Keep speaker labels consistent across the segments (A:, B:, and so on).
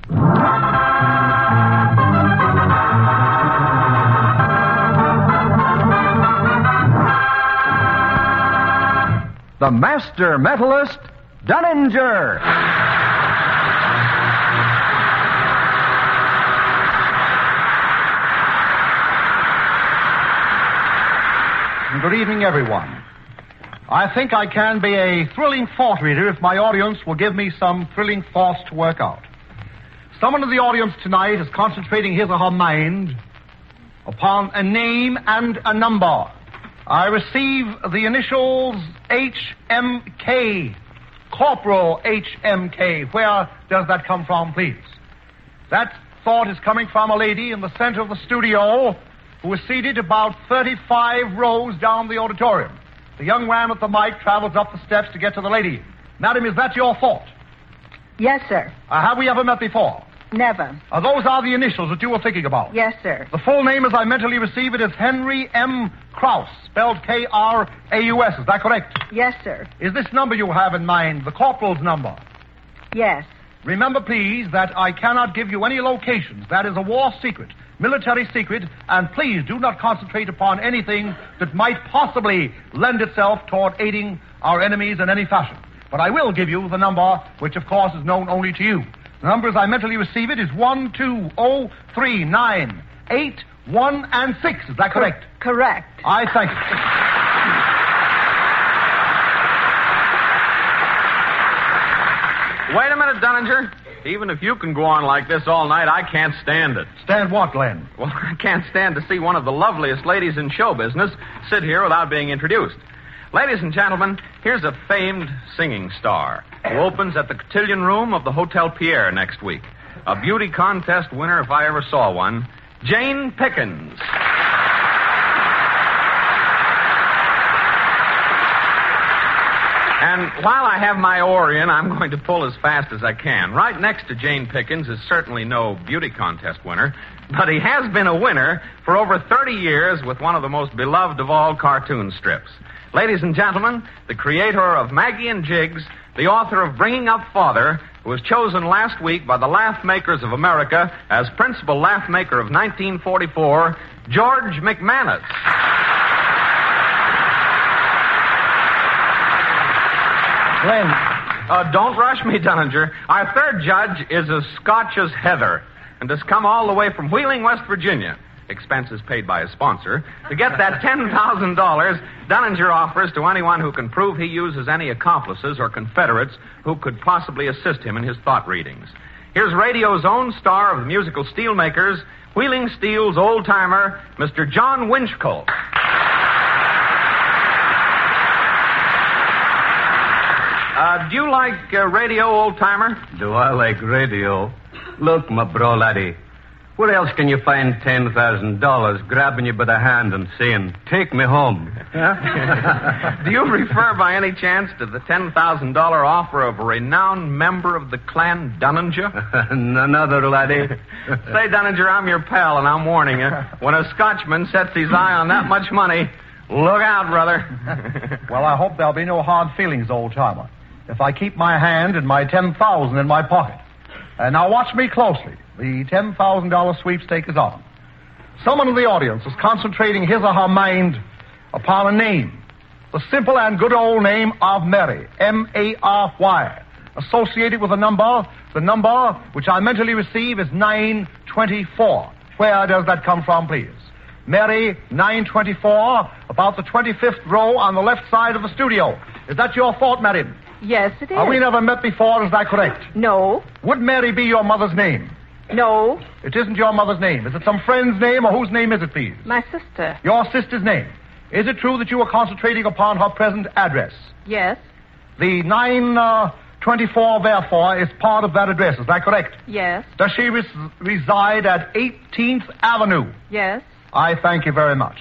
A: The Master Mentalist, Dunninger. Good evening, everyone. I think I can be a thrilling thought reader if my audience will give me some thrilling thoughts to work out. Someone in the audience tonight is concentrating his or her mind upon a name and a number. I receive the initials HMK, Corporal HMK. Where does that come from, please? That thought is coming from a lady in the center of the studio who is seated about 35 rows down the auditorium. The young man with the mic travels up the steps to get to the lady. Madam, is that your thought?
B: Yes, sir.
A: Have we ever met before?
B: Never.
A: Those are the initials that you were thinking about?
B: Yes, sir.
A: The full name as I mentally receive it is Henry M. Kraus, spelled K-R-A-U-S. Is that correct?
B: Yes, sir.
A: Is this number you have in mind the corporal's number?
B: Yes.
A: Remember, please, that I cannot give you any locations. That is a war secret, military secret, and please do not concentrate upon anything that might possibly lend itself toward aiding our enemies in any fashion. But I will give you the number, which of course is known only to you. The number as I mentally receive it is 1, 2, 0, 3, 9, 8, 1, and 6. Is that correct?
B: Correct.
A: I thank you.
C: Wait a minute, Dunninger. Even if you can go on like this all night, I can't stand it.
A: Stand what, Glenn?
C: Well, I can't stand to see one of the loveliest ladies in show business sit here without being introduced. Ladies and gentlemen, here's a famed singing star who opens at the cotillion room of the Hotel Pierre next week. A beauty contest winner, if I ever saw one, Jane Pickens. And while I have my oar in, I'm going to pull as fast as I can. Right next to Jane Pickens is certainly no beauty contest winner, but he has been a winner for over 30 years with one of the most beloved of all cartoon strips. Ladies and gentlemen, the creator of Maggie and Jiggs, the author of Bringing Up Father, who was chosen last week by the Laugh Makers of America as principal laugh maker of 1944, George McManus.
A: Glenn.
C: Don't rush me, Dunninger. Our third judge is as Scotch as Heather and has come all the way from Wheeling, West Virginia, expenses paid by his sponsor, to get that $10,000 Dunninger offers to anyone who can prove he uses any accomplices or Confederates who could possibly assist him in his thought readings. Here's radio's own star of the musical Steelmakers, Wheeling Steel's old-timer, Mr. John Winchcole. Do you like radio, old-timer?
D: Do I like radio? Look, my bro laddie, where else can you find $10,000 grabbing you by the hand and saying, take me home?
C: Do you refer by any chance to the $10,000 offer of a renowned member of the Clan Dunninger?
D: None other, laddie.
C: Say, Dunninger, I'm your pal, and I'm warning you. When a Scotchman sets his eye on that much money, look out, brother.
A: Well, I hope there'll be no hard feelings, old-timer, if I keep my hand and my $10,000 in my pocket. And now watch me closely. The $10,000 sweepstake is on. Someone in the audience is concentrating his or her mind upon a name. The simple and good old name of Mary. M-A-R-Y. Associated with a number. The number which I mentally receive is 924. Where does that come from, please? Mary, 924, about the 25th row on the left side of the studio. Is that your thought, madam?
B: Yes, it is.
A: We never met before, is that correct?
B: No.
A: Would Mary be your mother's name?
B: No.
A: It isn't your mother's name. Is it some friend's name, or whose name is it, please?
B: My sister.
A: Your sister's name. Is it true that you are concentrating upon her present address?
B: Yes.
A: The 924, therefore, is part of that address. Is that correct?
B: Yes.
A: Does she reside at 18th Avenue?
B: Yes.
A: I thank you very much.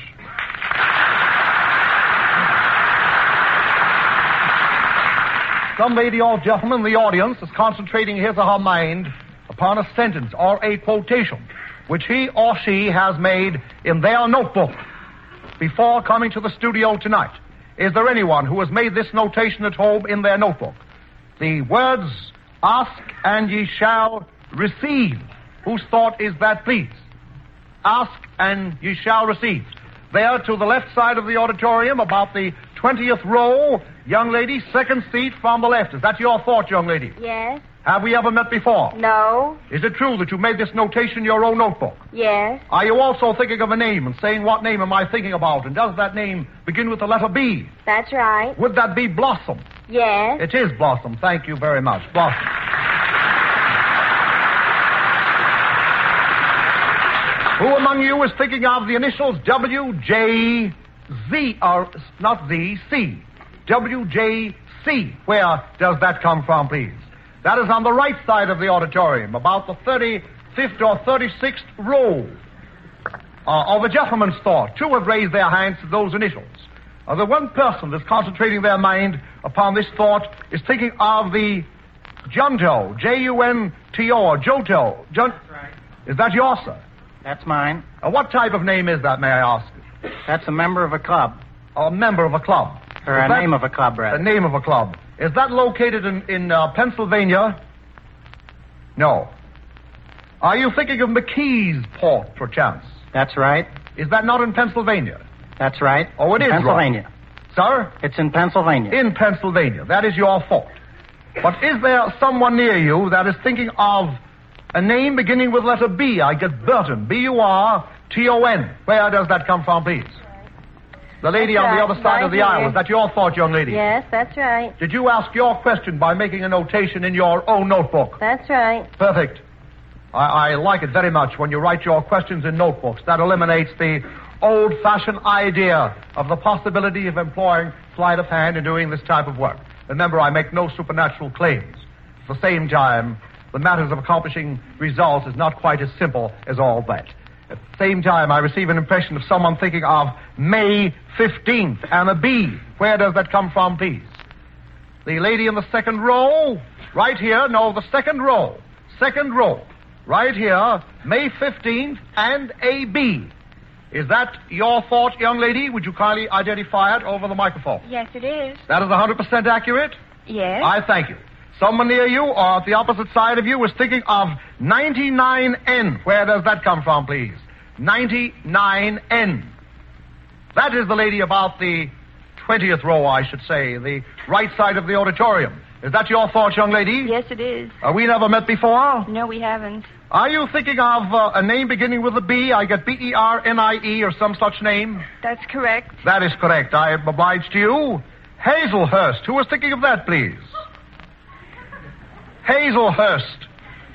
A: Some lady or gentleman in the audience is concentrating his or her mind upon a sentence or a quotation which he or she has made in their notebook before coming to the studio tonight. Is there anyone who has made this notation at home in their notebook? The words, ask and ye shall receive. Whose thought is that, please? Ask and ye shall receive. There to the left side of the auditorium, about the 20th row, young lady, second seat from the left. Is that your thought, young lady?
B: Yes.
A: Have we ever met before?
B: No.
A: Is it true that you made this notation in your own notebook?
B: Yes.
A: Are you also thinking of a name and saying, what name am I thinking about? And does that name begin with the letter B?
B: That's right.
A: Would that be Blossom?
B: Yes.
A: It is Blossom. Thank you very much. Blossom. Who among you is thinking of the initials W.J.Z. or not Z, C? W.J.C. Where does that come from, please? That is on the right side of the auditorium, about the 35th or 36th row of a gentleman's thought. Two have raised their hands to those initials. The one person that's concentrating their mind upon this thought is thinking of the Junto, Junto, or Joto.
E: That's right.
A: Is that yours, sir?
E: That's mine.
A: What type of name is that, may I ask?
E: That's a member of a club.
A: A member of a club.
E: Or a name of a club, rather.
A: The name of a club. Is that located in Pennsylvania? No. Are you thinking of McKee's Port, perchance?
E: That's right.
A: Is that not in Pennsylvania?
E: That's right.
A: Oh, it is
E: Pennsylvania.
A: Right. Sir?
E: It's in Pennsylvania.
A: In Pennsylvania. That is your fault. But is there someone near you that is thinking of a name beginning with letter B? I get Burton. B-U-R-T-O-N. Where does that come from, please? The lady
B: That's
A: on the
B: right.
A: other side of the aisle. Is that your thought, young lady?
B: Yes, that's right.
A: Did you ask your question by making a notation in your own notebook?
B: That's right.
A: Perfect. I like it very much when you write your questions in notebooks. That eliminates the old-fashioned idea of the possibility of employing sleight of hand in doing this type of work. Remember, I make no supernatural claims. At the same time, the matters of accomplishing results is not quite as simple as all that. At the same time, I receive an impression of someone thinking of May 15th and a B. Where does that come from, please? The lady in the second row, right here. No, the second row. Second row. Right here, May 15th and a B. Is that your thought, young lady? Would you kindly identify it over the microphone?
B: Yes, it is.
A: That is 100% accurate?
B: Yes.
A: I thank you. Someone near you or at the opposite side of you is thinking of 99N. Where does that come from, please? 99N. That is the lady about the 20th row, I should say, the right side of the auditorium. Is that your thought, young lady?
B: Yes, it is.
A: We never met before?
B: No, we haven't.
A: Are you thinking of a name beginning with a B? I get B-E-R-N-I-E or some such name?
B: That's correct.
A: That is correct. I am obliged to you. Hazelhurst. Who was thinking of that, please? Hazelhurst.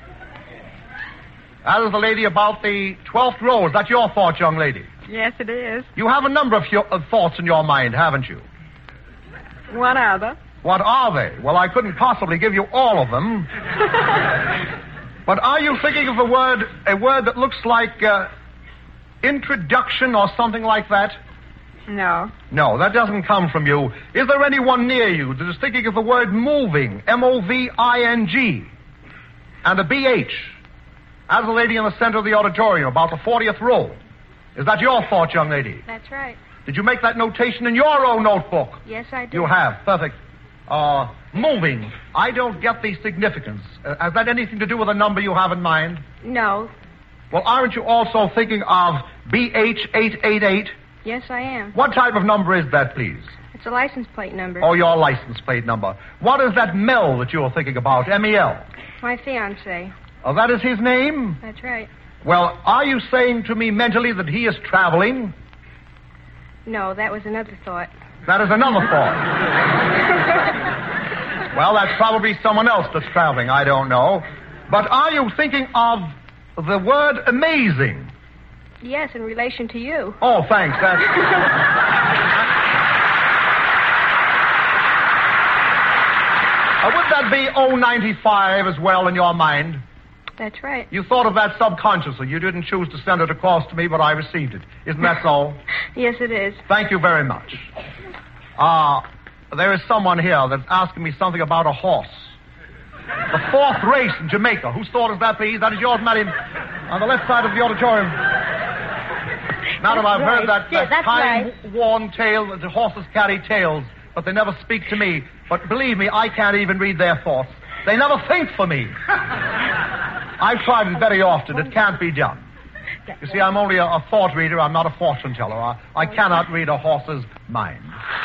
A: That is the lady about the 12th row. Is that your thought, young lady?
B: Yes, it is.
A: You have a number of thoughts in your mind, haven't you?
B: What other?
A: What are they? Well, I couldn't possibly give you all of them. But are you thinking of a word that looks like introduction or something like that?
B: No.
A: No, that doesn't come from you. Is there anyone near you that is thinking of the word moving, M-O-V-I-G, and a B-H? As the lady in the center of the auditorium, about the 40th row. Is that your thought, young lady?
B: That's right.
A: Did you make that notation in your own notebook?
B: Yes, I did.
A: You have. Perfect. Moving. I don't get the significance. Has that anything to do with a number you have in mind?
B: No.
A: Well, aren't you also thinking of BH888?
B: Yes, I am.
A: What type of number is that, please?
B: It's a license plate number.
A: Oh, your license plate number. What is that Mel that you're thinking about, M-E-L?
B: My fiancé.
A: Oh, that is his name?
B: That's right.
A: Well, are you saying to me mentally that he is traveling?
B: No, that was another thought.
A: That is another thought. Well, that's probably someone else that's traveling. I don't know. But are you thinking of the word amazing?
B: Yes, in relation to you.
A: Oh, thanks. That's... would that be 095 as well in your mind?
B: That's right.
A: You thought of that subconsciously. You didn't choose to send it across to me, but I received it. Isn't that so?
B: Yes, it is.
A: Thank you very much. There is someone here that's asking me something about a horse. The 4th race in Jamaica. Whose thought is that, please? That is yours, madam, on the left side of the auditorium. Now that I've heard that time-worn tale that the horses carry tails, but they never speak to me. But believe me, I can't even read their thoughts. They never think for me. I've tried it very often. It can't be done. You see, I'm only a thought reader. I'm not a fortune teller. I cannot read a horse's mind.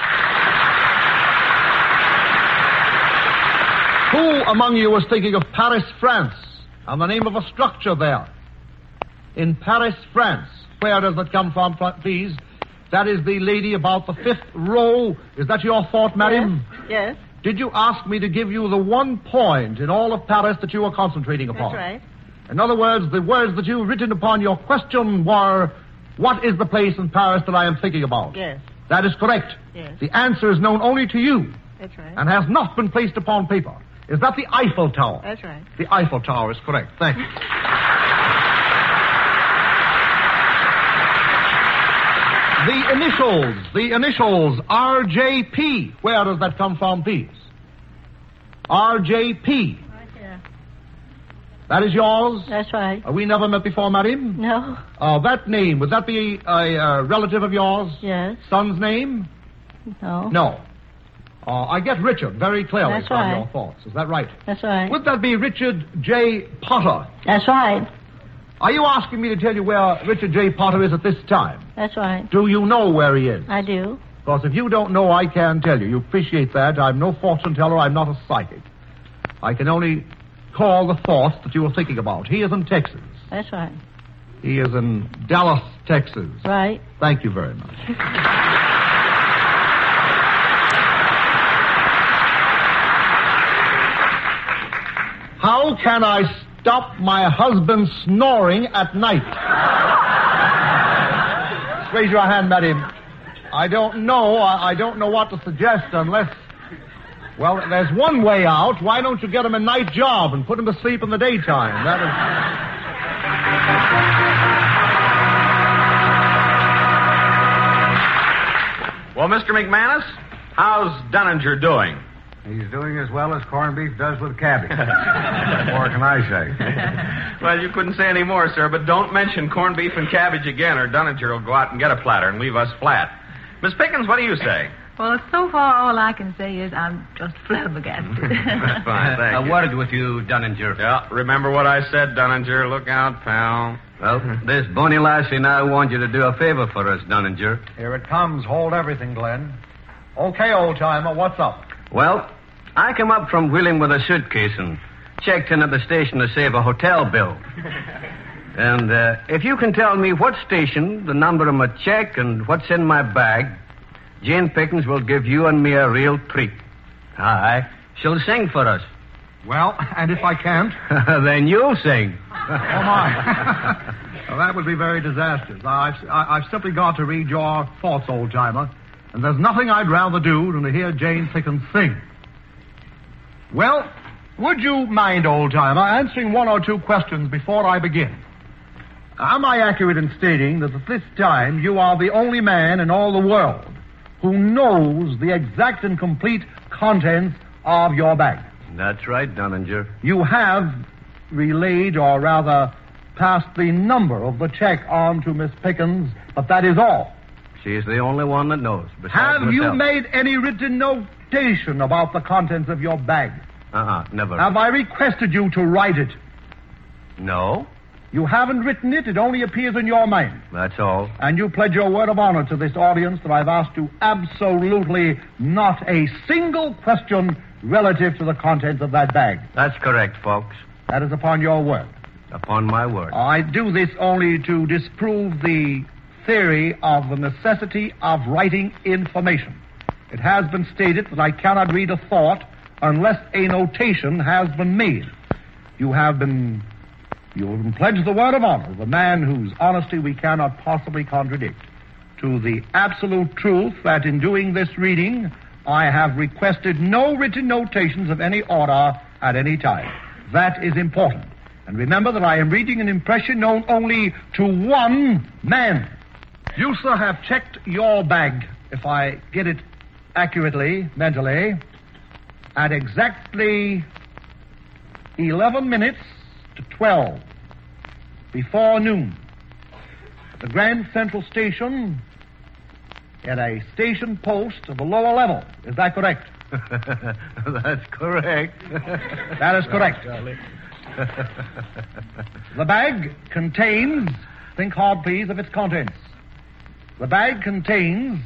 A: Who among you was thinking of Paris, France, and the name of a structure there? In Paris, France. Where does it come from, please? That is the lady about the fifth row. Is that your thought, madam?
F: Yes.
A: Did you ask me to give you the one point in all of Paris that you were concentrating upon?
F: That's right.
A: In other words, the words that you've written upon your question were, what is the place in Paris that I am thinking about?
F: Yes.
A: That is correct.
F: Yes.
A: The answer is known only to you.
F: That's right.
A: And has not been placed upon paper. Is that the Eiffel Tower?
F: That's right.
A: The Eiffel Tower is correct. Thank you. The initials, RJP. Where does that come from, please? RJP.
F: Right here.
A: That is yours?
F: That's right.
A: We never met before, madam?
F: No.
A: That name, would that be a relative of yours?
F: Yes.
A: Son's name?
F: No.
A: No. I get Richard very clearly
F: That's
A: from
F: right.
A: your thoughts. Is that right?
F: That's right.
A: Would that be Richard J. Potter?
F: That's right.
A: Are you asking me to tell you where Richard J. Potter is at this time?
F: That's right.
A: Do you know where he is?
F: I do.
A: Because if you don't know, I can tell you. You appreciate that. I'm no fortune teller. I'm not a psychic. I can only call the thoughts that you were thinking about. He is in Texas.
F: That's right.
A: He is in Dallas, Texas.
F: Right.
A: Thank you very much. How can I stop my husband snoring at night? Raise your hand, madam. I don't know. I don't know what to suggest unless... Well, there's one way out. Why don't you get him a night job and put him to sleep in the daytime? That is...
C: Well, Mr. McManus, how's Dunninger doing?
D: He's doing as well as corned beef does with cabbage. What more can I say?
C: Well, you couldn't say any more, sir, but don't mention corned beef and cabbage again, or Dunninger will go out and get a platter and leave us flat. Miss Pickens, what do you say?
G: Well, so far all I can say is I'm just flabbergasted.
C: That's fine, thank
D: A
C: you.
D: word with you, Dunninger.
C: Yeah, remember what I said, Dunninger. Look out, pal.
D: Well, this bony lassie now wants you to do a favor for us, Dunninger.
A: Here it comes. Hold everything, Glenn. Okay, old-timer, what's up?
D: Well, I came up from Wheeling with a suitcase and checked in at the station to save a hotel bill. And if you can tell me what station, the number of my check, and what's in my bag, Jane Pickens will give you and me a real treat. Aye. She'll sing for us.
A: Well, and if I can't?
D: Then you'll sing.
A: Oh, my. Well, that would be very disastrous. I've simply got to read your thoughts, old-timer, and there's nothing I'd rather do than to hear Jane Pickens sing. Well, would you mind, old-timer, answering one or two questions before I begin? Am I accurate in stating that at this time you are the only man in all the world who knows the exact and complete contents of your bag?
D: That's right, Dunninger.
A: You have relayed, or rather, passed the number of the check on to Miss Pickens, but that is all.
D: She's the only one that knows.
A: Have you
D: myself.
A: made any written notation about the contents of your bag?
D: Never.
A: Have I requested you to write it?
D: No,
A: You haven't written it. It only appears in your mind.
D: that's all.
A: And you pledge your word of honor to this audience that I've asked you absolutely not a single question relative to the contents of that bag.
D: That's correct, folks.
A: That is upon your word.
D: Upon my word.
A: I do this only to disprove the theory of the necessity of writing information. It has been stated that I cannot read a thought unless a notation has been made. You have been pledged the word of honor of a man whose honesty we cannot possibly contradict. To the absolute truth that in doing this reading, I have requested no written notations of any order at any time. That is important. And remember that I am reading an impression known only to one man. You, sir, have checked your bag, if I get it accurately, mentally, at exactly 11 minutes to 12 before noon. At the Grand Central Station, at a station post of the lower level. Is that correct?
D: That's correct.
A: That is correct. The bag contains... Think hard, please, of its contents. The bag contains...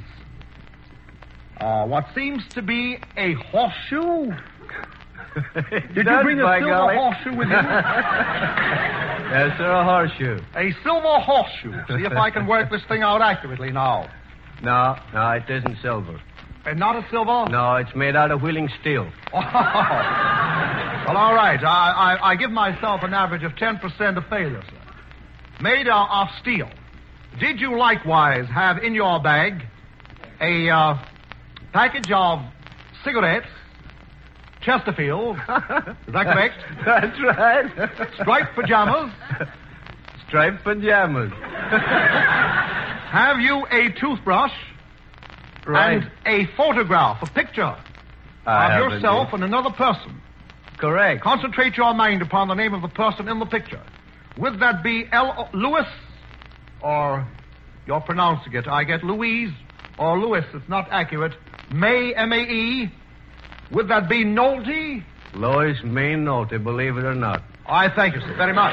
A: what seems to be a horseshoe. Did you bring a silver horseshoe with you?
D: Yes, sir, a horseshoe.
A: A silver horseshoe. See if I can work this thing out accurately now.
D: No, it isn't silver.
A: And not a silver?
D: No, it's made out of wheeling steel.
A: Oh. Well, all right. I give myself an average of 10% of failure, sir. Made of steel. Did you likewise have in your bag a package of cigarettes, Chesterfield? Is that correct?
D: That's right.
A: Striped pajamas?
D: Striped pajamas.
A: Have you a toothbrush?
D: Right.
A: And a photograph, a picture
D: I
A: of
D: have
A: yourself
D: indeed.
A: and another person.
D: Correct.
A: Concentrate your mind upon the name of the person in the picture. Would that be Lewis? Or you're pronouncing it. I get Louise or Lewis. It's not accurate. May, M-A-E. Would that be Nolte?
D: Lois May Nolte, believe it or not.
A: I thank you, sir, very much.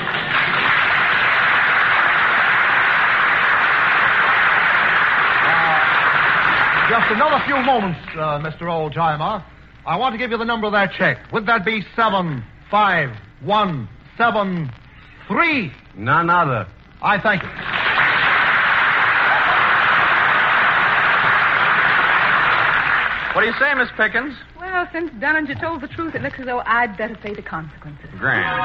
A: Just another few moments, Mr. Oldtimer. I want to give you the number of that check. Would that be 75173?
D: None other.
A: I thank you.
C: What do you say, Miss Pickens?
G: Well, since Dunninger told the truth, it looks as though I'd better pay the consequences.
C: Grand.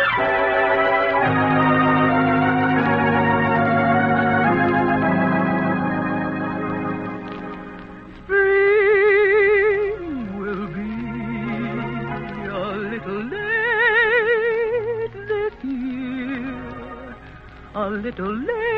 G: Spring will be a little late this year, a little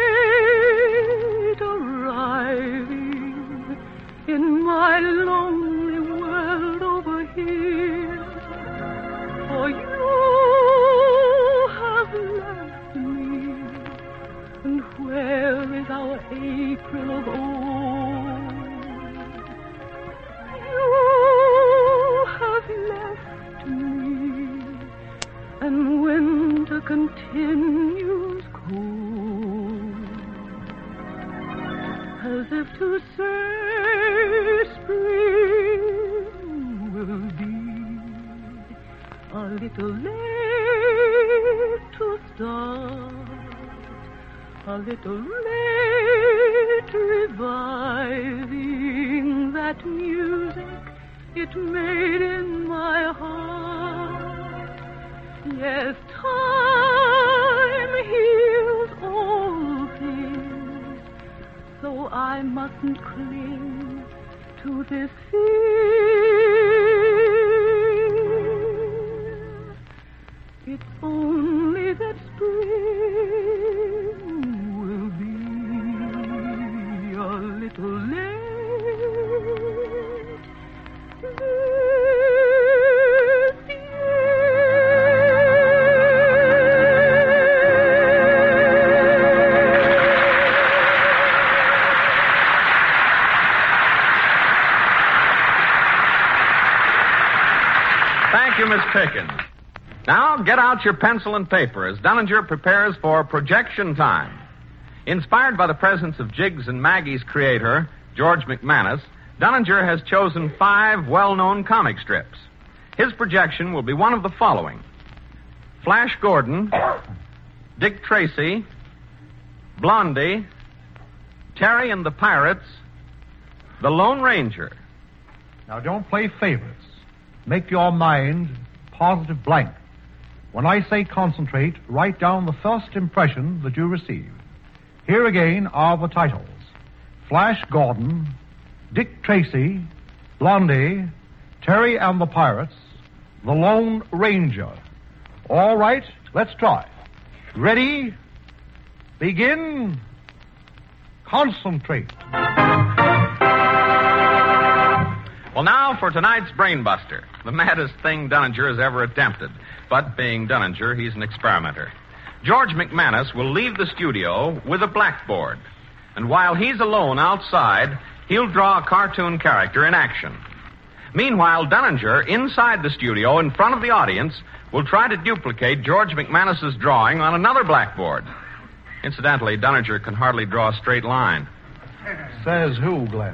G: late arriving in my lonely world over here. For you have left me, and where is our April of old? You have left me, and winter continues cold, as if to say spring will be a little late to start, a little late reviving that music it made in my heart. Yes, time heals all things, so I mustn't cling to this fear. It's only that spring will be a little late this
C: Thank you, Miss Pickens. Now, get out your pencil and paper as Dunninger prepares for projection time. Inspired by the presence of Jiggs and Maggie's creator, George McManus, Dunninger has chosen 5 well-known comic strips. His projection will be one of the following: Flash Gordon, Dick Tracy, Blondie, Terry and the Pirates, The Lone Ranger.
A: Now, don't play favorites. Make your mind positive blank. When I say concentrate, write down the first impression that you receive. Here again are the titles: Flash Gordon, Dick Tracy, Blondie, Terry and the Pirates, The Lone Ranger. All right, let's try. Ready? Begin. Concentrate.
C: Well, now for tonight's Brainbuster, the maddest thing Dunninger has ever attempted. But being Dunninger, he's an experimenter. George McManus will leave the studio with a blackboard. And while he's alone outside, he'll draw a cartoon character in action. Meanwhile, Dunninger, inside the studio, in front of the audience, will try to duplicate George McManus's drawing on another blackboard. Incidentally, Dunninger can hardly draw a straight line.
A: Says who, Glenn?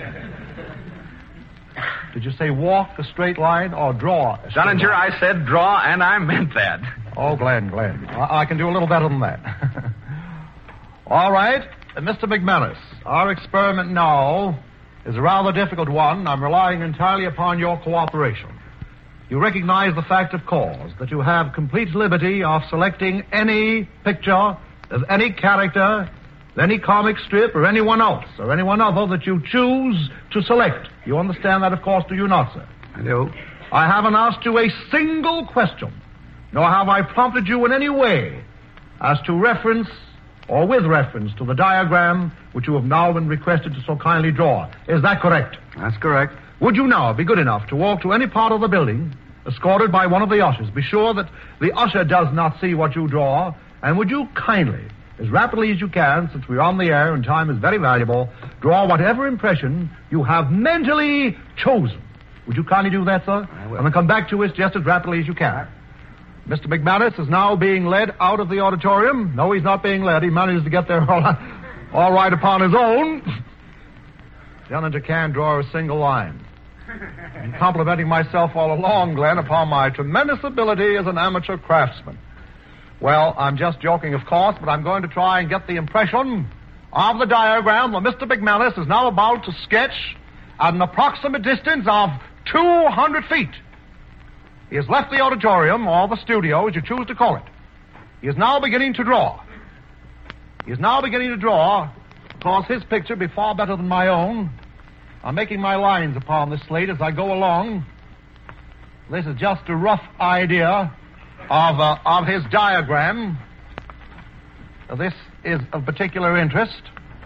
A: Did you say walk a straight line or draw a straight
C: Dunninger,
A: line?
C: I said draw, and I meant that.
A: Oh, Glenn. I can do a little better than that. All right. Mr. McManus, our experiment now is a rather difficult one. I'm relying entirely upon your cooperation. You recognize the fact, of course, that you have complete liberty of selecting any picture of any character, any comic strip, or anyone else, or anyone other that you choose to select. You understand that, of course, do you not, sir?
D: I do.
A: I haven't asked you a single question, nor have I prompted you in any way as to reference or with reference to the diagram which you have now been requested to so kindly draw. Is that correct?
D: That's correct.
A: Would you now be good enough to walk to any part of the building, escorted by one of the ushers? Be sure that the usher does not see what you draw, and would you kindly, as rapidly as you can, since we're on the air and time is very valuable, draw whatever impression you have mentally chosen. Would you kindly do that, sir?
D: I will.
A: And then come back to us just as rapidly as you can. Mr. McManus is now being led out of the auditorium. No, he's not being led. He managed to get there all right upon his own. Dunninger can't draw a single line. I'm complimenting myself all along, Glenn, upon my tremendous ability as an amateur craftsman. Well, I'm just joking, of course, but I'm going to try and get the impression of the diagram that Mr. McManus is now about to sketch at an approximate distance of 200 feet. He has left the auditorium, or the studio, as you choose to call it. He is now beginning to draw. Of course, his picture be far better than my own. I'm making my lines upon this slate as I go along. This is just a rough idea of his diagram. This is of particular interest.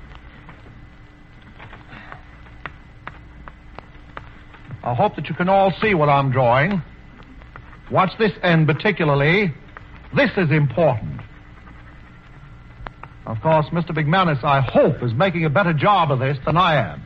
A: I hope that you can all see what I'm drawing. Watch this end particularly. This is important. Of course, Mr. McManus, I hope, is making a better job of this than I am.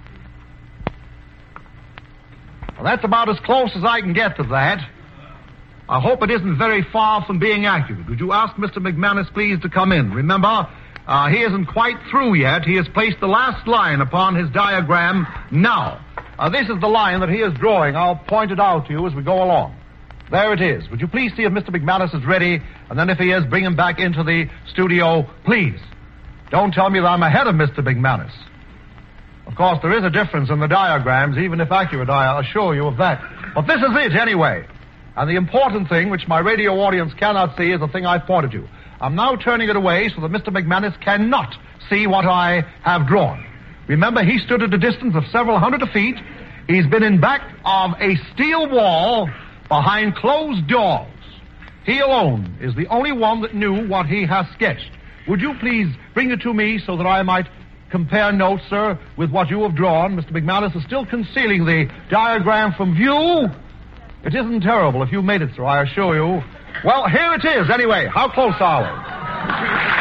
A: Well, that's about as close as I can get to that. I hope it isn't very far from being accurate. Would you ask Mr. McManus, please, to come in? Remember, he isn't quite through yet. He has placed the last line upon his diagram now. This is the line that he is drawing. I'll point it out to you as we go along. There it is. Would you please see if Mr. McManus is ready? And then if he is, bring him back into the studio, please. Don't tell me that I'm ahead of Mr. McManus. Of course, there is a difference in the diagrams, even if accurate, I assure you of that. But this is it, anyway. And the important thing, which my radio audience cannot see, is the thing I've pointed to. I'm now turning it away so that Mr. McManus cannot see what I have drawn. Remember, he stood at a distance of several hundred feet. He's been in back of a steel wall behind closed doors. He alone is the only one that knew what he has sketched. Would you please bring it to me so that I might compare notes, sir, with what you have drawn? Mr. McManus is still concealing the diagram from view. It isn't terrible if you made it, sir, I assure you. Well, here it is, anyway. How close are we?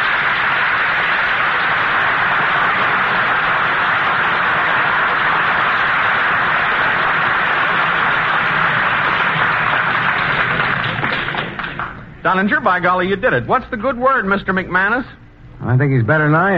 C: Dunninger, by golly, you did it. What's the good word, Mr. McManus?
D: I think he's better than I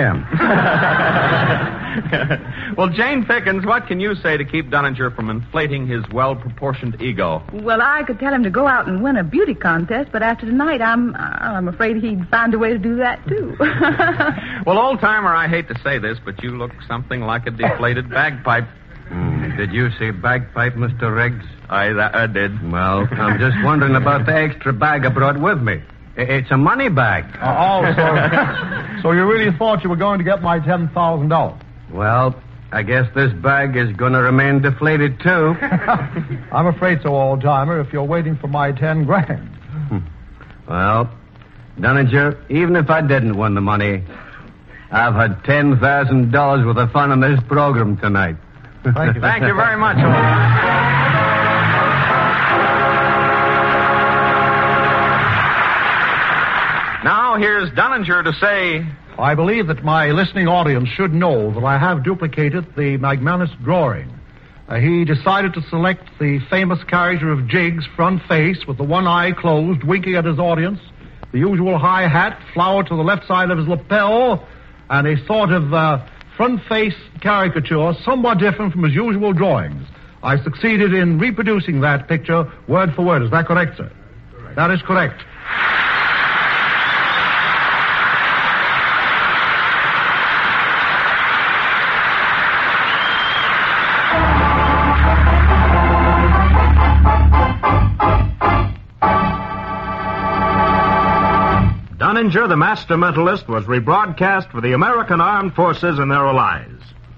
D: am.
C: Well, Jane Pickens, what can you say to keep Dunninger from inflating his well-proportioned ego?
G: Well, I could tell him to go out and win a beauty contest, but after tonight, I'm afraid he'd find a way to do that, too.
C: Well, old-timer, I hate to say this, but you look something like a deflated bagpipe.
D: Did you say bagpipe, Mr. Riggs?
C: I did.
D: Well, I'm just wondering about the extra bag I brought with me. It's a money bag.
A: So you really thought you were going to get my $10,000?
D: Well, I guess this bag is going to remain deflated, too.
A: I'm afraid so, old-timer, if you're waiting for my 10 grand.
D: Well, Dunninger, even if I didn't win the money, I've had $10,000 worth of fun on this program tonight.
A: Thank you.
C: Thank you very much. Now, here's Dunninger to say...
A: I believe that my listening audience should know that I have duplicated the McManus drawing. He decided to select the famous character of Jiggs, front face, with the one eye closed, winking at his audience, the usual high hat, flower to the left side of his lapel, and a sort of front face caricature somewhat different from his usual drawings. I succeeded in reproducing that picture word for word. Is that correct, sir? Correct. That is correct.
F: Dunninger, the Master Mentalist, was rebroadcast for the American Armed Forces and their allies.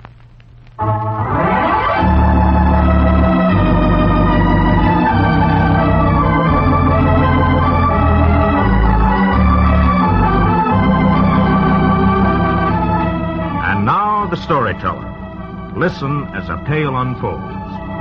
F: And now the storyteller. Listen as a tale unfolds.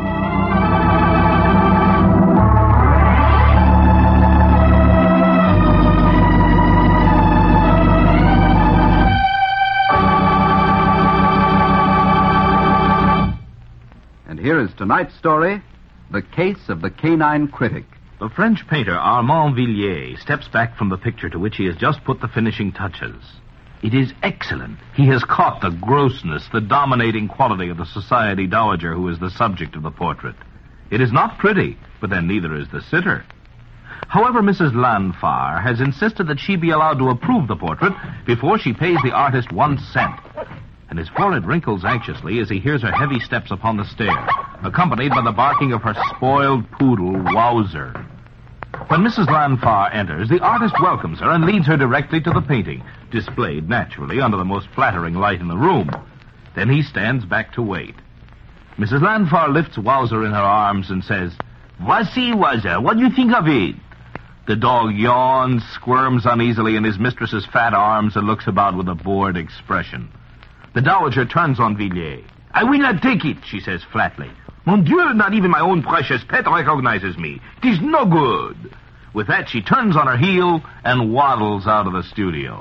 H: Here is tonight's story, The Case of the Canine Critic.
I: The French painter Armand Villiers steps back from the picture to which he has just put the finishing touches. It is excellent. He has caught the grossness, the dominating quality of the society dowager who is the subject of the portrait. It is not pretty, but then neither is the sitter. However, Mrs. Lanfar has insisted that she be allowed to approve the portrait before she pays the artist 1 cent. And his forehead wrinkles anxiously as he hears her heavy steps upon the stair, accompanied by the barking of her spoiled poodle, Wowzer. When Mrs. Lanfar enters, the artist welcomes her and leads her directly to the painting, displayed naturally under the most flattering light in the room. Then he stands back to wait. Mrs. Lanfar lifts Wowzer in her arms and says, "Voici, Wowzer, what do you think of it?" The dog yawns, squirms uneasily in his mistress's fat arms, and looks about with a bored expression. The dowager turns on Villiers. "I will not take it," she says flatly. "Mon Dieu, not even my own precious pet recognizes me. It is no good." With that, she turns on her heel and waddles out of the studio.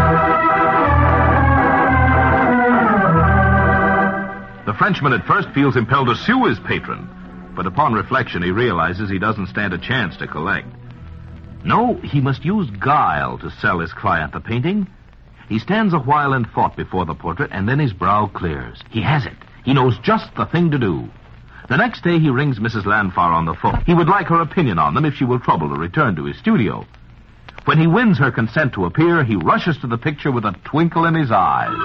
I: The Frenchman at first feels impelled to sue his patron, but upon reflection he realizes he doesn't stand a chance to collect. No, he must use guile to sell his client the painting. He stands a while in thought before the portrait, and then his brow clears. He has it. He knows just the thing to do. The next day he rings Mrs. Lanfar on the phone. He would like her opinion on them if she will trouble to return to his studio. When he wins her consent to appear, he rushes to the picture with a twinkle in his eyes.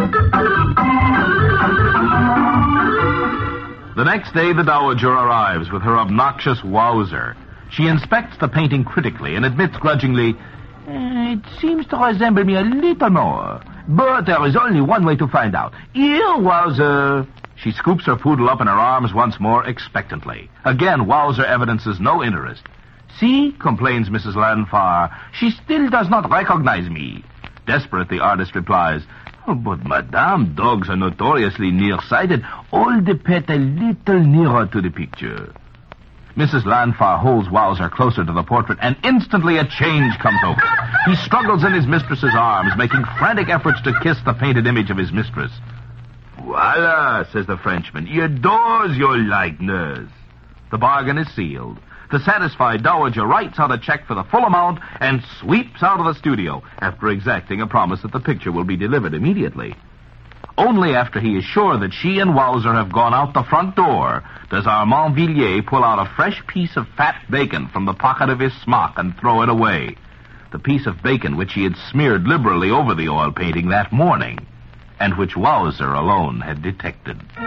I: The next day the dowager arrives with her obnoxious Wowzer. She inspects the painting critically and admits grudgingly, "It seems to resemble me a little more. But there is only one way to find out. Here, Wowzer." She scoops her poodle up in her arms once more expectantly. Again, Wowzer evidences no interest. "See," complains Mrs. Lanfar, "she still does not recognize me." Desperate, the artist replies, "Oh, but madame, dogs are notoriously nearsighted. Hold the pet a little nearer to the picture." Mrs. Lanfar holds Wowzer closer to the portrait, and instantly a change comes over him. He struggles in his mistress's arms, making frantic efforts to kiss the painted image of his mistress. "Voila," says the Frenchman. "He adores your likeness." The bargain is sealed. The satisfied dowager writes out a check for the full amount and sweeps out of the studio after exacting a promise that the picture will be delivered immediately. Only after he is sure that she and Wowzer have gone out the front door does Armand Villiers pull out a fresh piece of fat bacon from the pocket of his smock and throw it away. The piece of bacon which he had smeared liberally over the oil painting that morning, and which Wowzer alone had detected.